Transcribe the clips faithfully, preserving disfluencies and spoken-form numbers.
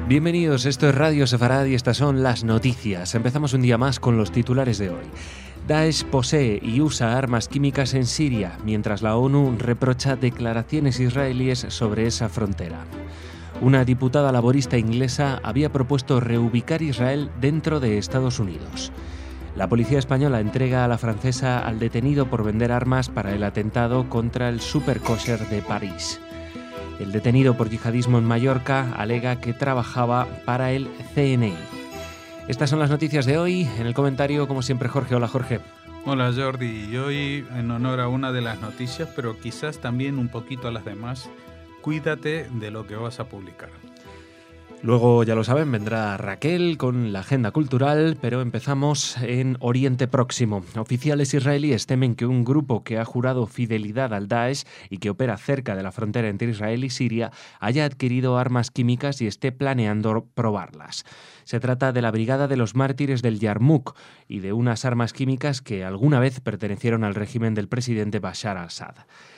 Bienvenidos, esto es Radio Sefarad y estas son las noticias. Empezamos un día más con los titulares de hoy. Daesh posee y usa armas químicas en Siria, mientras la ONU reprocha declaraciones israelíes sobre esa frontera. Una diputada laborista inglesa había propuesto reubicar Israel dentro de Estados Unidos. La policía española entrega a la francesa al detenido por vender armas para el atentado contra el Super Kosher de París. El detenido por yihadismo en Mallorca alega que trabajaba para el C N I. Estas son las noticias de hoy. En el comentario, como siempre, Jorge. Hola, Jorge. Hola, Jordi. Y hoy, en honor a una de las noticias, pero quizás también un poquito a las demás, cuídate de lo que vas a publicar. Luego, ya lo saben, vendrá Raquel con la agenda cultural, pero empezamos en Oriente Próximo. Oficiales israelíes temen que un grupo que ha jurado fidelidad al Daesh y que opera cerca de la frontera entre Israel y Siria haya adquirido armas químicas y esté planeando probarlas. Se trata de la Brigada de los Mártires del Yarmouk y de unas armas químicas que alguna vez pertenecieron al régimen del presidente Bashar al-Assad.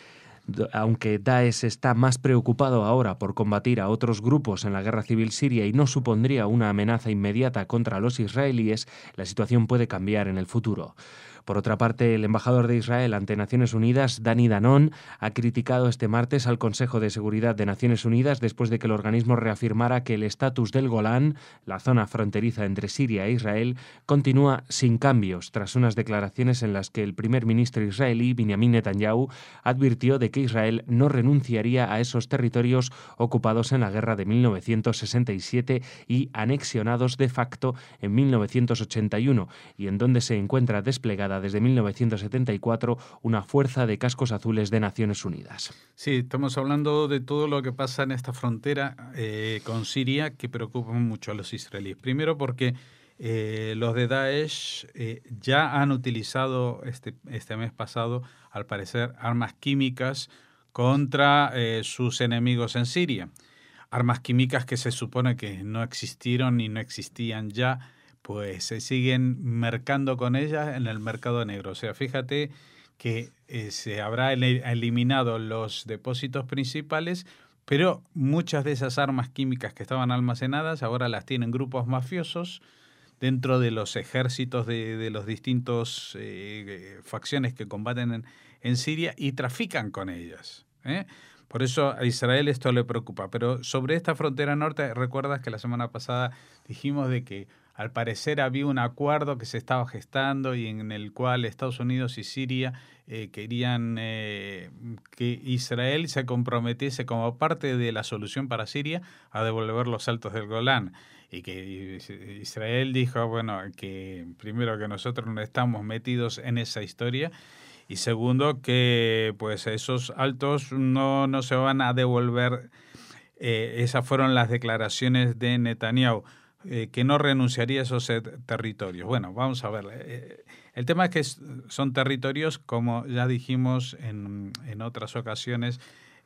Aunque Daesh está más preocupado ahora por combatir a otros grupos en la guerra civil siria y no supondría una amenaza inmediata contra los israelíes, la situación puede cambiar en el futuro. Por otra parte, el embajador de Israel ante Naciones Unidas, Dani Danon, ha criticado este martes al Consejo de Seguridad de Naciones Unidas después de que el organismo reafirmara que el estatus del Golán, la zona fronteriza entre Siria e Israel, continúa sin cambios, tras unas declaraciones en las que el primer ministro israelí, Benjamin Netanyahu, advirtió de que Israel no renunciaría a esos territorios ocupados en la guerra de mil novecientos sesenta y siete y anexionados de facto en mil novecientos ochenta y uno, y en donde se encuentra desplegada desde mil novecientos setenta y cuatro una fuerza de cascos azules de Naciones Unidas. Sí, estamos hablando de todo lo que pasa en esta frontera eh, con Siria que preocupa mucho a los israelíes. Primero porque eh, los de Daesh eh, ya han utilizado este, este mes pasado, al parecer, armas químicas contra eh, sus enemigos en Siria. Armas químicas que se supone que no existieron y no existían ya, pues se siguen mercando con ellas en el mercado negro. O sea, fíjate que eh, se habrá el, eliminado los depósitos principales, pero muchas de esas armas químicas que estaban almacenadas ahora las tienen grupos mafiosos dentro de los ejércitos de, de los distintos eh, facciones que combaten en, en Siria y trafican con ellas, ¿eh? Por eso a Israel esto le preocupa. Pero sobre esta frontera norte, recuerdas que la semana pasada dijimos de que al parecer había un acuerdo que se estaba gestando y en el cual Estados Unidos y Siria eh, querían eh, que Israel se comprometiese como parte de la solución para Siria a devolver los altos del Golán. Y que Israel dijo, bueno, que primero que nosotros no estamos metidos en esa historia y segundo que pues esos altos no, no se van a devolver. Eh, esas fueron las declaraciones de Netanyahu. Eh, que no renunciaría a esos territorios. Bueno, vamos a ver. Eh, el tema es que son territorios, como ya dijimos en, en otras ocasiones,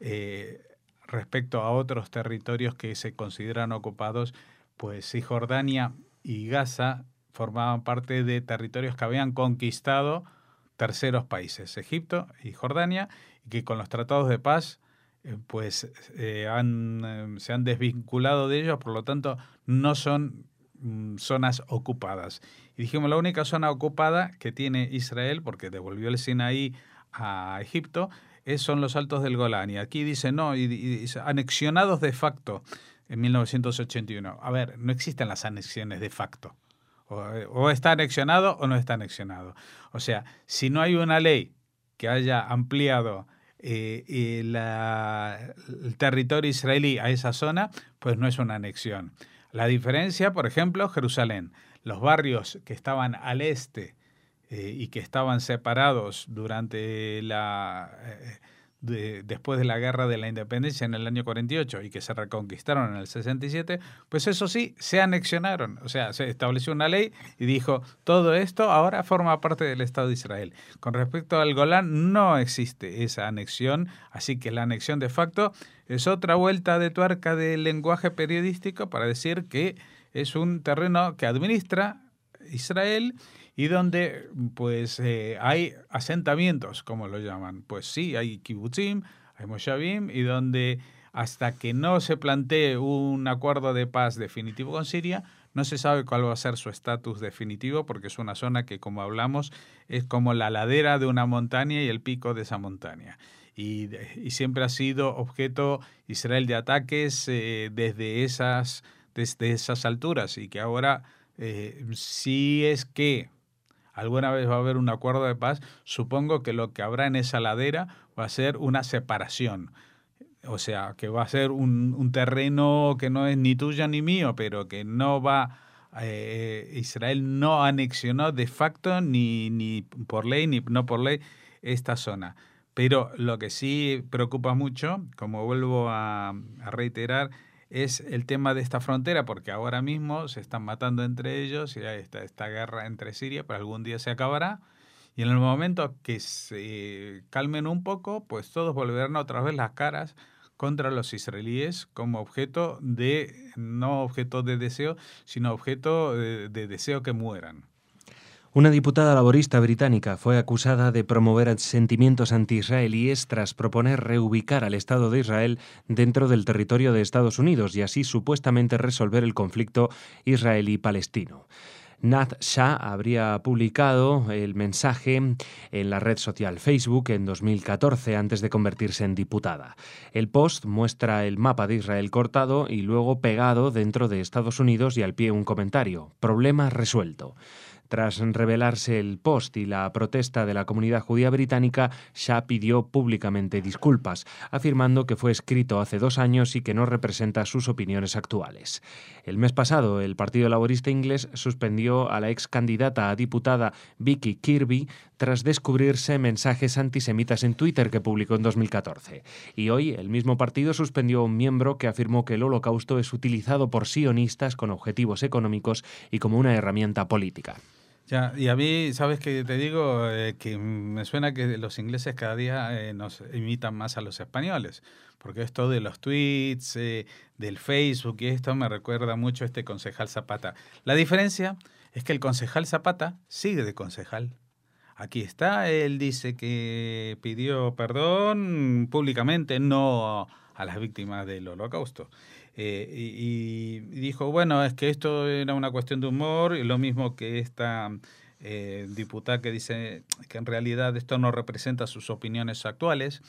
eh, respecto a otros territorios que se consideran ocupados, pues Cisjordania y Gaza formaban parte de territorios que habían conquistado terceros países, Egipto y Jordania, y que con los tratados de paz pues eh, han, eh, se han desvinculado de ellos, por lo tanto no son mm, zonas ocupadas. Y dijimos, la única zona ocupada que tiene Israel, porque devolvió el Sinaí a Egipto, es, son los altos del Golán. Y aquí dice, no, y, y, anexionados de facto en mil novecientos ochenta y uno. A ver, no existen las anexiones de facto. O, o está anexionado o no está anexionado. O sea, si no hay una ley que haya ampliado Eh, eh, la, el territorio israelí a esa zona, pues no es una anexión. La diferencia, por ejemplo, Jerusalén. Los barrios que estaban al este eh, y que estaban separados durante la... Eh, de, después de la Guerra de la Independencia en el año cuarenta y ocho y que se reconquistaron en el sesenta y siete, pues eso sí, se anexionaron. O sea, se estableció una ley y dijo, todo esto ahora forma parte del Estado de Israel. Con respecto al Golán, no existe esa anexión, así que la anexión de facto es otra vuelta de tuerca del lenguaje periodístico para decir que es un terreno que administra Israel y donde pues eh, hay asentamientos, como lo llaman. Pues sí, hay kibutzim, hay moshavim, y donde hasta que no se plantee un acuerdo de paz definitivo con Siria, no se sabe cuál va a ser su estatus definitivo, porque es una zona que, como hablamos, es como la ladera de una montaña y el pico de esa montaña. Y, y siempre ha sido objeto Israel de ataques eh, desde, esas, desde esas alturas, y que ahora, eh, si es que alguna vez va a haber un acuerdo de paz, supongo que lo que habrá en esa ladera va a ser una separación. O sea, que va a ser un, un terreno que no es ni tuyo ni mío, pero que no va, eh, Israel no anexionó de facto ni, ni por ley ni no por ley esta zona. Pero lo que sí preocupa mucho, como vuelvo a, a reiterar, es el tema de esta frontera, porque ahora mismo se están matando entre ellos y hay esta, esta guerra entre Siria, pero algún día se acabará. Y en el momento que se calmen un poco, pues todos volverán otra vez las caras contra los israelíes como objeto de, no objeto de deseo, sino objeto de, de deseo que mueran. Una diputada laborista británica fue acusada de promover sentimientos anti-israelíes tras proponer reubicar al Estado de Israel dentro del territorio de Estados Unidos y así supuestamente resolver el conflicto israelí-palestino. Nat Shah habría publicado el mensaje en la red social Facebook en dos mil catorce antes de convertirse en diputada. El post muestra el mapa de Israel cortado y luego pegado dentro de Estados Unidos y al pie un comentario: problema resuelto. Tras revelarse el post y la protesta de la comunidad judía británica, Shah pidió públicamente disculpas, afirmando que fue escrito hace dos años y que no representa sus opiniones actuales. El mes pasado, el Partido Laborista inglés suspendió a la ex candidata a diputada Vicky Kirby tras descubrirse mensajes antisemitas en Twitter que publicó en dos mil catorce. Y hoy el mismo partido suspendió a un miembro que afirmó que el Holocausto es utilizado por sionistas con objetivos económicos y como una herramienta política. Ya, y a mí, ¿sabes qué te digo? Eh, que me suena que los ingleses cada día eh, nos imitan más a los españoles, porque esto de los tweets, eh, del Facebook y esto me recuerda mucho a este concejal Zapata. La diferencia es que el concejal Zapata sigue de concejal. Aquí está, él dice que pidió perdón públicamente, no a las víctimas del Holocausto. Eh, y, y dijo, bueno, es que esto era una cuestión de humor, y lo mismo que esta eh, diputada que dice que en realidad esto no representa sus opiniones actuales.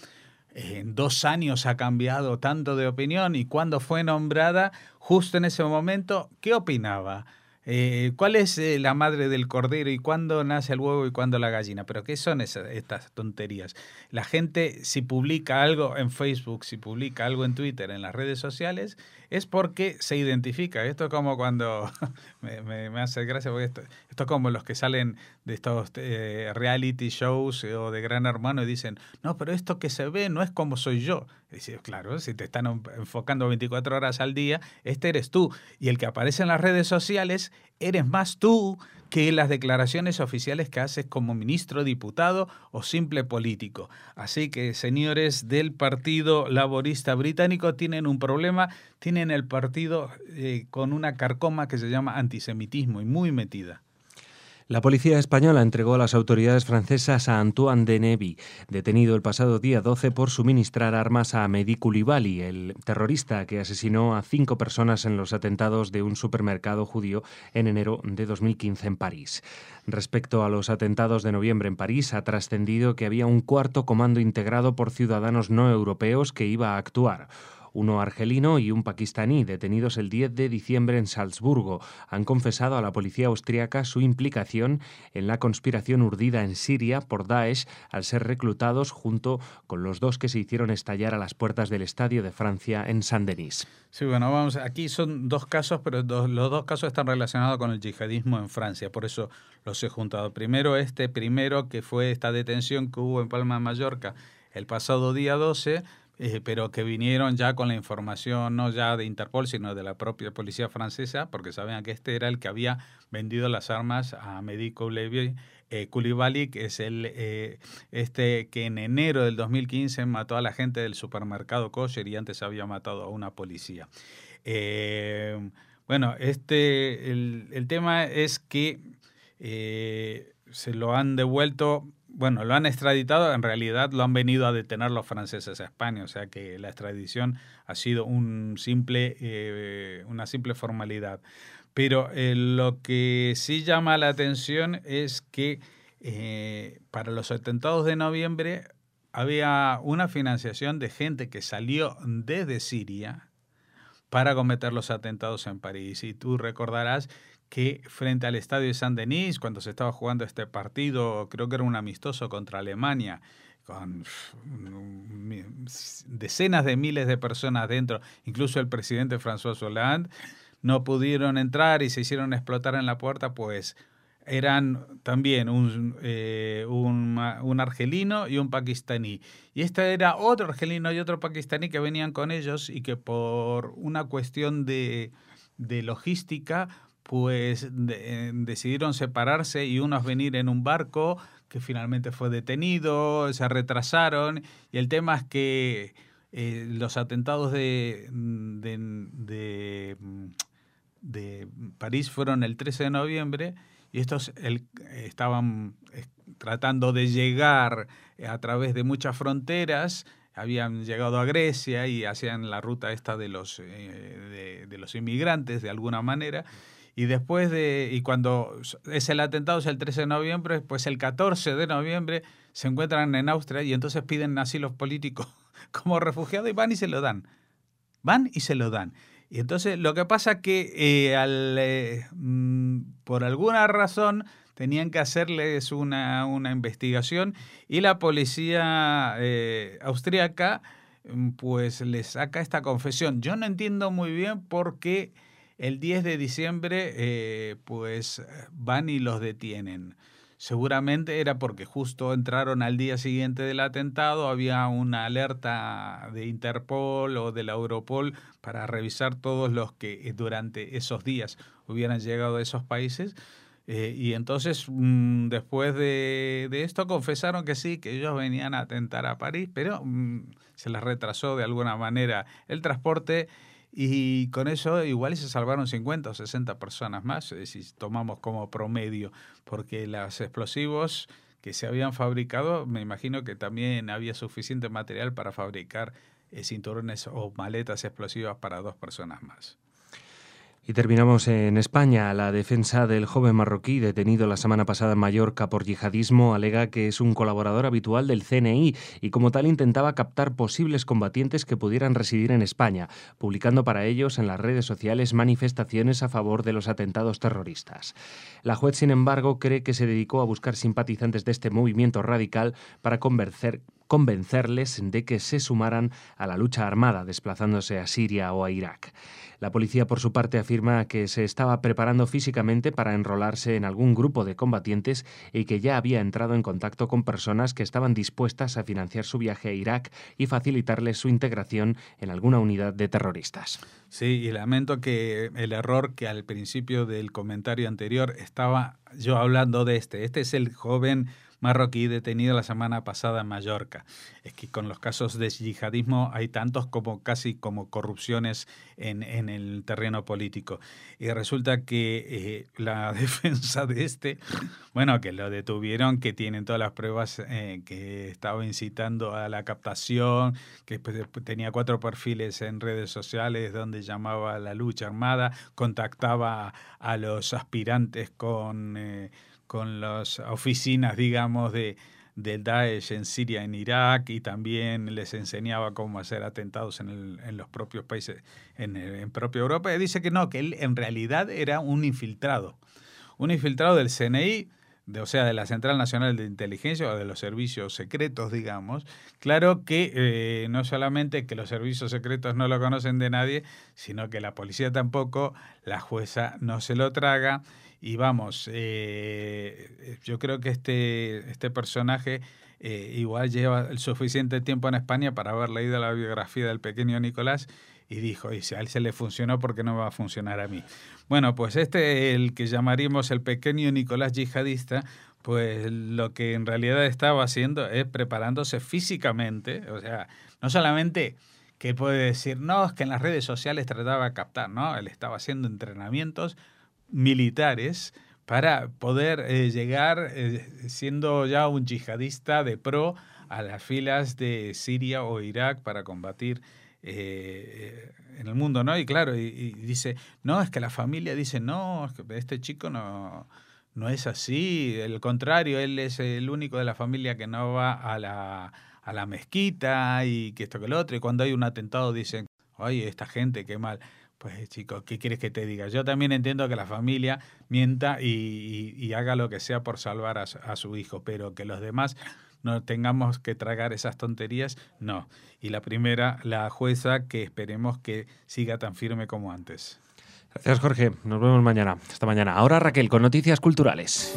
En dos años ha cambiado tanto de opinión, y cuando fue nombrada, justo en ese momento, ¿qué opinaba? Eh, ¿Cuál es eh, la madre del cordero y cuándo nace el huevo y cuándo la gallina? ¿Pero qué son esas, estas tonterías? La gente, si publica algo en Facebook, si publica algo en Twitter, en las redes sociales, es porque se identifica. Esto es como cuando, me, me, me hace gracia, porque esto, esto es como los que salen de estos eh, reality shows o de Gran Hermano y dicen, no, pero esto que se ve no es como soy yo. Y dice, claro, si te están enfocando veinticuatro horas al día, este eres tú. Y el que aparece en las redes sociales eres más tú que las declaraciones oficiales que haces como ministro, diputado o simple político. Así que, señores del Partido Laborista Británico, tienen un problema, tienen el partido eh, con una carcoma que se llama antisemitismo y muy metida. La policía española entregó a las autoridades francesas a Antoine Deneuve, detenido el pasado día doce por suministrar armas a Mehdi Coulibaly, el terrorista que asesinó a cinco personas en los atentados de un supermercado judío en enero de dos mil quince en París. Respecto a los atentados de noviembre en París, ha trascendido que había un cuarto comando integrado por ciudadanos no europeos que iba a actuar. Uno argelino y un pakistaní, detenidos el diez de diciembre en Salzburgo, han confesado a la policía austríaca su implicación en la conspiración urdida en Siria por Daesh al ser reclutados junto con los dos que se hicieron estallar a las puertas del Estadio de Francia en Saint-Denis. Sí, bueno, vamos, aquí son dos casos, pero dos, los dos casos están relacionados con el yihadismo en Francia, por eso los he juntado. Primero este, primero que fue esta detención que hubo en Palma de Mallorca el pasado día doce, Eh, pero que vinieron ya con la información no ya de Interpol, sino de la propia policía francesa, porque sabían que este era el que había vendido las armas a Mehdi Coulibaly, eh, Coulibaly, que es el eh, este que en enero del dos mil quince mató a la gente del supermercado Kosher y antes había matado a una policía. Eh, bueno, este el, el tema es que eh, se lo han devuelto bueno, lo han extraditado, en realidad lo han venido a detener los franceses a España, o sea que la extradición ha sido un simple, eh, una simple formalidad. Pero eh, lo que sí llama la atención es que eh, para los atentados de noviembre había una financiación de gente que salió desde Siria para cometer los atentados en París. Y tú recordarás que frente al estadio de Saint-Denis, cuando se estaba jugando este partido, creo que era un amistoso contra Alemania, con decenas de miles de personas dentro, incluso el presidente François Hollande, no pudieron entrar y se hicieron explotar en la puerta, pues eran también un, eh, un, un argelino y un pakistaní. Y este era otro argelino y otro pakistaní que venían con ellos y que por una cuestión de, de logística, pues de, decidieron separarse y unos venir en un barco que finalmente fue detenido, se retrasaron. Y el tema es que eh, los atentados de, de, de, de París fueron el trece de noviembre. Y estos el, estaban tratando de llegar a través de muchas fronteras, habían llegado a Grecia y hacían la ruta esta de los, eh, de, de los inmigrantes de alguna manera. Y después de, y cuando es el atentado, es el trece de noviembre, pues el catorce de noviembre se encuentran en Austria y entonces piden asilo político como refugiados y van y se lo dan. Van y se lo dan. Y entonces lo que pasa es que eh, al, eh, por alguna razón tenían que hacerles una, una investigación y la policía eh, austríaca pues les saca esta confesión. Yo no entiendo muy bien por qué el diez de diciembre eh, pues van y los detienen. Seguramente era porque justo entraron al día siguiente del atentado, había una alerta de Interpol o de la Europol para revisar todos los que durante esos días hubieran llegado a esos países. Eh, y entonces, mmm, después de, de esto, confesaron que sí, que ellos venían a atentar a París, pero mmm, se les retrasó de alguna manera el transporte. Y con eso igual se salvaron cincuenta o sesenta personas más, si tomamos como promedio, porque los explosivos que se habían fabricado, me imagino que también había suficiente material para fabricar eh, cinturones o maletas explosivas para dos personas más. Y terminamos en España. La defensa del joven marroquí detenido la semana pasada en Mallorca por yihadismo alega que es un colaborador habitual del C N I y como tal intentaba captar posibles combatientes que pudieran residir en España, publicando para ellos en las redes sociales manifestaciones a favor de los atentados terroristas. La juez, sin embargo, cree que se dedicó a buscar simpatizantes de este movimiento radical para convencer convencerles de que se sumaran a la lucha armada, desplazándose a Siria o a Irak. La policía, por su parte, afirma que se estaba preparando físicamente para enrolarse en algún grupo de combatientes y que ya había entrado en contacto con personas que estaban dispuestas a financiar su viaje a Irak y facilitarles su integración en alguna unidad de terroristas. Sí, y lamento que el error que al principio del comentario anterior estaba yo hablando de este. Este es el joven marroquí detenido la semana pasada en Mallorca. Es que con los casos de yihadismo hay tantos como casi como corrupciones en, en el terreno político. Y resulta que eh, la defensa de este, bueno, que lo detuvieron, que tienen todas las pruebas, eh, que estaba incitando a la captación, que tenía cuatro perfiles en redes sociales donde llamaba a la lucha armada, contactaba a los aspirantes con... Eh, con las oficinas, digamos, de, del Daesh en Siria, en Irak, y también les enseñaba cómo hacer atentados en, el, en los propios países, en, en propia Europa. Y dice que no, que él en realidad era un infiltrado, un infiltrado del C N I, de, o sea, de la Central Nacional de Inteligencia o de los servicios secretos, digamos. Claro que eh, no solamente que los servicios secretos no lo conocen de nadie, sino que la policía tampoco, la jueza no se lo traga. Y vamos, eh, yo creo que este, este personaje eh, igual lleva el suficiente tiempo en España para haber leído la biografía del pequeño Nicolás y dijo, y si a él se le funcionó, ¿por qué no me va a funcionar a mí? Bueno, pues este, el que llamaríamos el pequeño Nicolás yihadista, pues lo que en realidad estaba haciendo es preparándose físicamente, o sea, no solamente... que puede decir, no, es que en las redes sociales trataba de captar, ¿no? Él estaba haciendo entrenamientos militares para poder eh, llegar eh, siendo ya un yihadista de pro a las filas de Siria o Irak para combatir eh, en el mundo, ¿no? Y claro, y, y dice, no, es que la familia dice, no, es que este chico no, no es así, al contrario, él es el único de la familia que no va a la, a la mezquita y que esto que lo otro, y cuando hay un atentado dicen, oye, esta gente, qué mal. Pues chicos, ¿qué quieres que te diga? Yo también entiendo que la familia mienta y, y, y haga lo que sea por salvar a, a su hijo, pero que los demás no tengamos que tragar esas tonterías, no. Y la primera, la jueza, que esperemos que siga tan firme como antes. Gracias, Jorge. Nos vemos mañana. Hasta mañana. Ahora Raquel con noticias culturales.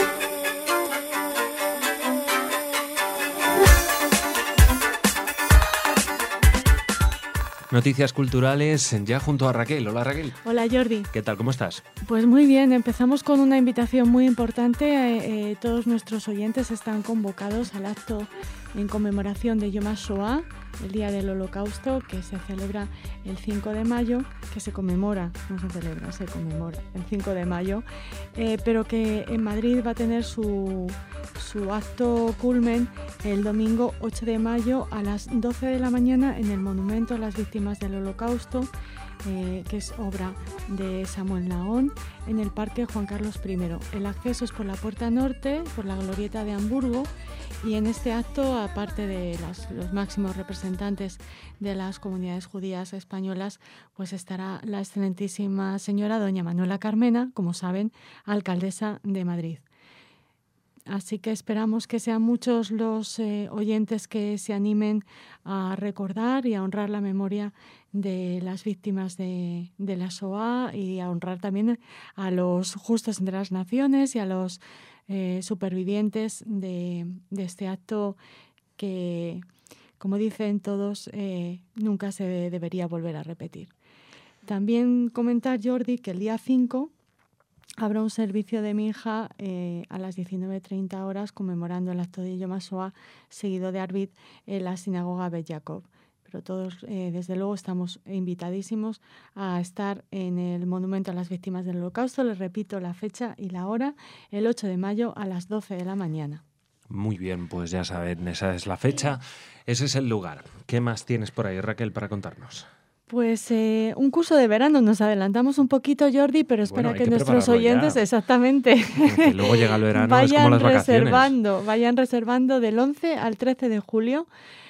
Noticias culturales ya junto a Raquel. Hola, Raquel. Hola, Jordi. ¿Qué tal? ¿Cómo estás? Pues muy bien. Empezamos con una invitación muy importante. Eh, eh, todos nuestros oyentes están convocados al acto en conmemoración de Yom HaShoah, el Día del Holocausto, que se celebra el cinco de mayo, que se conmemora, no se celebra, se conmemora el cinco de mayo, eh, pero que en Madrid va a tener su, su acto culmen el domingo ocho de mayo a las doce de la mañana en el Monumento a las Víctimas del Holocausto, eh, que es obra de Samuel Nahon, en el Parque Juan Carlos primero. El acceso es por la Puerta Norte, por la Glorieta de Hamburgo, y en este acto, aparte de las, los máximos representantes de las comunidades judías españolas, pues estará la excelentísima señora doña Manuela Carmena, como saben, alcaldesa de Madrid. Así que esperamos que sean muchos los eh, oyentes que se animen a recordar y a honrar la memoria de las víctimas de, de la Shoah, y a honrar también a los justos entre las naciones y a los eh, supervivientes de, de este acto que, como dicen todos, eh, nunca se debería volver a repetir. También comentar, Jordi, que el día cinco habrá un servicio de minja eh, a las diecinueve treinta horas conmemorando el acto de Yom HaShoah, seguido de Arvit, en la sinagoga Bet Jacob. Pero todos, eh, desde luego, estamos invitadísimos a estar en el Monumento a las Víctimas del Holocausto. Les repito la fecha y la hora, el ocho de mayo a las doce de la mañana. Muy bien, pues ya saben, esa es la fecha, ese es el lugar. ¿Qué más tienes por ahí, Raquel, para contarnos? Pues eh, un curso de verano, nos adelantamos un poquito, Jordi, pero espera bueno, que, que nuestros oyentes, ya. exactamente, que luego llega el verano, vayan es como las vacaciones. reservando, vayan reservando del once al trece de julio,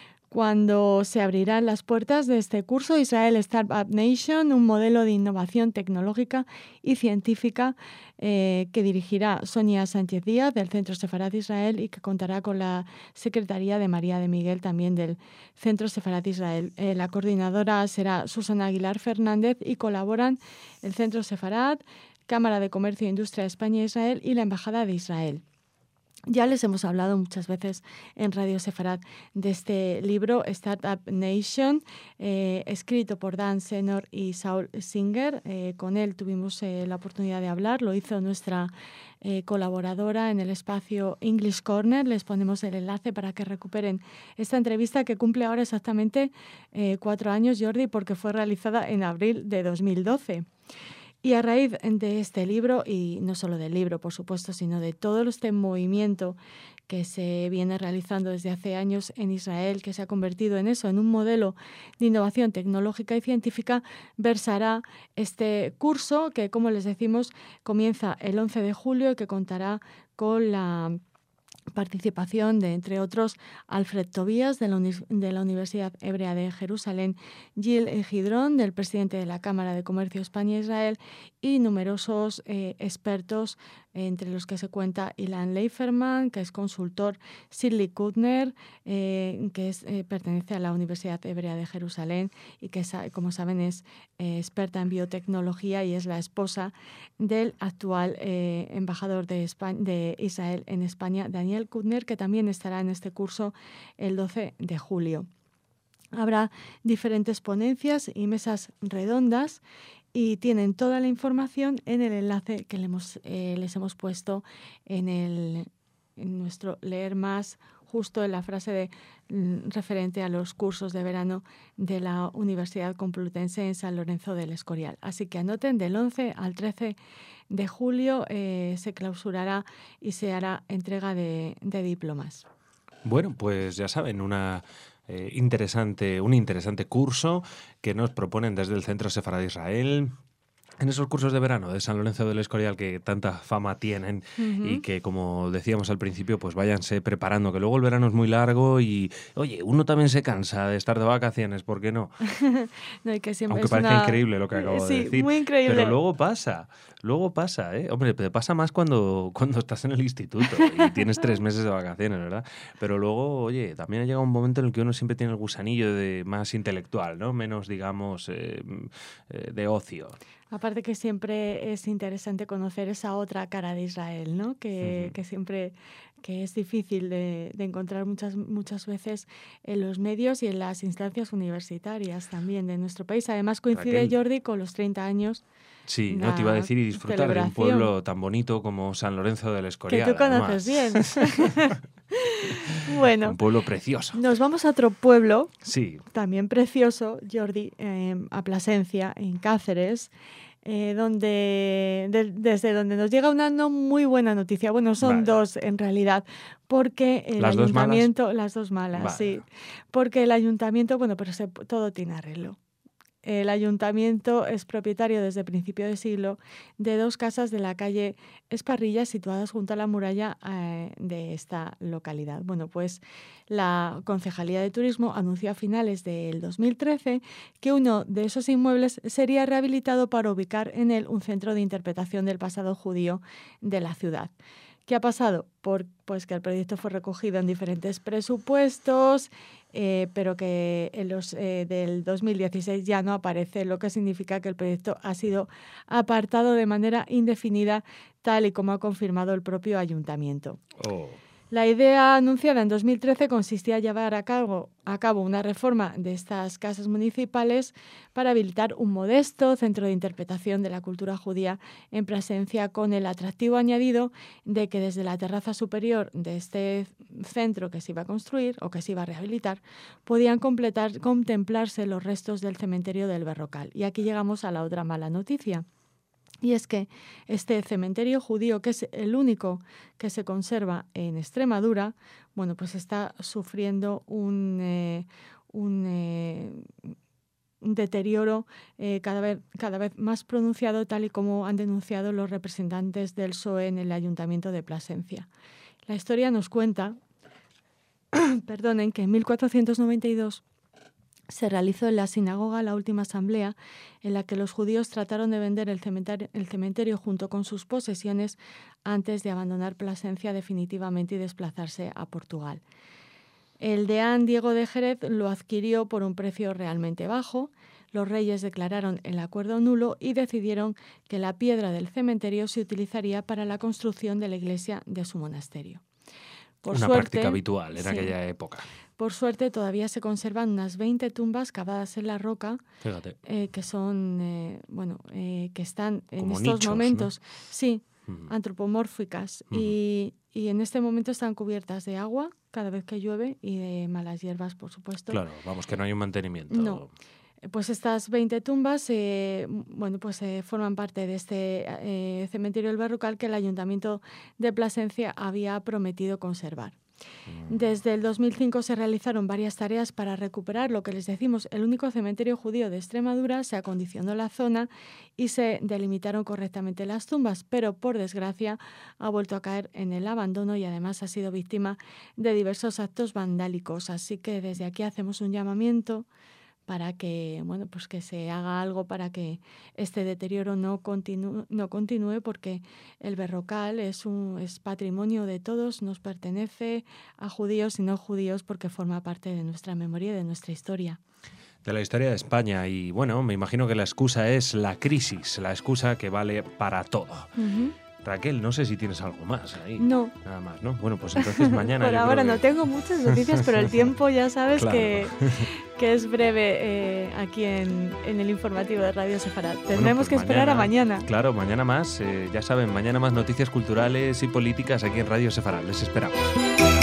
cuando se abrirán las puertas de este curso Israel Startup Nation, un modelo de innovación tecnológica y científica eh, que dirigirá Sonia Sánchez Díaz del Centro Sefarad Israel y que contará con la secretaría de María de Miguel, también del Centro Sefarad Israel. Eh, la coordinadora será Susana Aguilar Fernández y colaboran el Centro Sefarad, Cámara de Comercio e Industria de España e Israel y la Embajada de Israel. Ya les hemos hablado muchas veces en Radio Sefarad de este libro, Startup Nation, eh, escrito por Dan Senor y Saul Singer. Eh, con él tuvimos eh, la oportunidad de hablar, lo hizo nuestra eh, colaboradora en el espacio English Corner. Les ponemos el enlace para que recuperen esta entrevista que cumple ahora exactamente eh, cuatro años, Jordi, porque fue realizada en abril de dos mil doce. Y a raíz de este libro, y no solo del libro, por supuesto, sino de todo este movimiento que se viene realizando desde hace años en Israel, que se ha convertido en eso, en un modelo de innovación tecnológica y científica, versará este curso que, como les decimos, comienza el once de julio y que contará con la participación de, entre otros, Alfred Tobías de la, Uni- de la Universidad Hebrea de Jerusalén, Gil Gidrón, del presidente de la Cámara de Comercio España-Israel, y numerosos eh, expertos, eh, entre los que se cuenta Ilan Leiferman, que es consultor, Sidley Kutner, eh, que es, eh, pertenece a la Universidad Hebrea de Jerusalén y que, como saben, es eh, experta en biotecnología y es la esposa del actual eh, embajador de, España, de Israel en España, Daniel Kutner, que también estará en este curso el doce de julio. Habrá diferentes ponencias y mesas redondas y tienen toda la información en el enlace que les hemos, eh, les hemos puesto en, el, en nuestro Leer Más justo en la frase de, mm, referente a los cursos de verano de la Universidad Complutense en San Lorenzo del Escorial. Así que anoten, del once al trece de julio eh, se clausurará y se hará entrega de, de diplomas. Bueno, pues ya saben, una eh, interesante, un interesante curso que nos proponen desde el Centro Sefarad Israel. En esos cursos de verano de San Lorenzo del Escorial que tanta fama tienen, uh-huh, y que, como decíamos al principio, pues váyanse preparando, que luego el verano es muy largo y, oye, uno también se cansa de estar de vacaciones, ¿por qué no? No, y que siempre Aunque es parezca una... increíble lo que acabo sí, de decir. Muy increíble. Pero luego pasa, luego pasa, ¿eh? Hombre, te pasa más cuando, cuando estás en el instituto y tienes tres meses de vacaciones, ¿verdad? Pero luego, oye, también ha llegado un momento en el que uno siempre tiene el gusanillo de más intelectual, ¿no? Menos, digamos, eh, eh, de ocio. Aparte que siempre es interesante conocer esa otra cara de Israel, ¿no? Que, uh-huh, que siempre que es difícil de, de encontrar muchas, muchas veces en los medios y en las instancias universitarias también de nuestro país. Además coincide, Raquel, Jordi, con los treinta años. Sí, no te iba a decir, y disfrutar de un pueblo tan bonito como San Lorenzo del Escorial. Que tú conoces además. Bien. Bueno, un pueblo precioso. Nos vamos a otro pueblo, sí, también precioso, Jordi, eh, a Plasencia, en Cáceres, eh, donde de, desde donde nos llega una no muy buena noticia. Bueno, son vale. dos en realidad, porque el ¿Las ayuntamiento, dos malas? las dos malas, vale. sí, porque el ayuntamiento, bueno, pero se, todo tiene arreglo. El ayuntamiento es propietario desde principio de siglo de dos casas de la calle Esparrilla situadas junto a la muralla eh, de esta localidad. Bueno, pues la Concejalía de Turismo anunció a finales del dos mil trece que uno de esos inmuebles sería rehabilitado para ubicar en él un centro de interpretación del pasado judío de la ciudad. ¿Qué ha pasado? Por, pues que el proyecto fue recogido en diferentes presupuestos, eh, pero que en los eh, del dos mil dieciséis ya no aparece, lo que significa que el proyecto ha sido apartado de manera indefinida, tal y como ha confirmado el propio ayuntamiento. Oh. La idea anunciada en dos mil trece consistía en llevar a cabo, a cabo una reforma de estas casas municipales para habilitar un modesto centro de interpretación de la cultura judía en Plasencia, con el atractivo añadido de que desde la terraza superior de este centro que se iba a construir o que se iba a rehabilitar podían completar, contemplarse los restos del cementerio del Berrocal. Y aquí llegamos a la otra mala noticia. Y es que este cementerio judío, que es el único que se conserva en Extremadura, bueno, pues está sufriendo un, eh, un, eh, un deterioro eh, cada vez, cada vez más pronunciado, tal y como han denunciado los representantes del P S O E en el Ayuntamiento de Plasencia. La historia nos cuenta, perdonen, que en mil cuatrocientos noventa y dos se realizó en la sinagoga la última asamblea en la que los judíos trataron de vender el cementerio, el cementerio junto con sus posesiones antes de abandonar Plasencia definitivamente y desplazarse a Portugal. El deán Diego de Jerez lo adquirió por un precio realmente bajo. Los reyes declararon el acuerdo nulo y decidieron que la piedra del cementerio se utilizaría para la construcción de la iglesia de su monasterio. Por Una suerte, práctica habitual en sí, aquella época. Por suerte todavía se conservan unas veinte tumbas cavadas en la roca, Fíjate. Eh, que son, eh, bueno, eh, que están en Como estos nichos, momentos, ¿no? sí, uh-huh. antropomórficas, uh-huh. y, y en este momento están cubiertas de agua cada vez que llueve y de malas hierbas, por supuesto. Claro, vamos, que no hay un mantenimiento. No. Pues estas veinte tumbas eh, bueno, pues, eh, forman parte de este eh, cementerio del Berrocal que el Ayuntamiento de Plasencia había prometido conservar. Desde el dos mil cinco se realizaron varias tareas para recuperar lo que les decimos, el único cementerio judío de Extremadura. Se acondicionó la zona y se delimitaron correctamente las tumbas, pero por desgracia ha vuelto a caer en el abandono y además ha sido víctima de diversos actos vandálicos. Así que desde aquí hacemos un llamamiento para que, bueno, pues que se haga algo para que este deterioro no continúe, no continúe, porque el Berrocal es un es patrimonio de todos, nos pertenece a judíos y no judíos, porque forma parte de nuestra memoria y de nuestra historia. De la historia de España. Y bueno, me imagino que la excusa es la crisis, la excusa que vale para todo. Uh-huh. Raquel, no sé si tienes algo más ahí. No. Nada más, ¿no? Bueno, pues entonces mañana... Por yo ahora creo no que... tengo muchas noticias, pero el tiempo ya sabes claro. que, que es breve eh, aquí en, en el informativo de Radio Sefarad. Tendremos bueno, pues que esperar mañana, a mañana. Claro, mañana más. Eh, ya saben, mañana más noticias culturales y políticas aquí en Radio Sefarad. Les esperamos.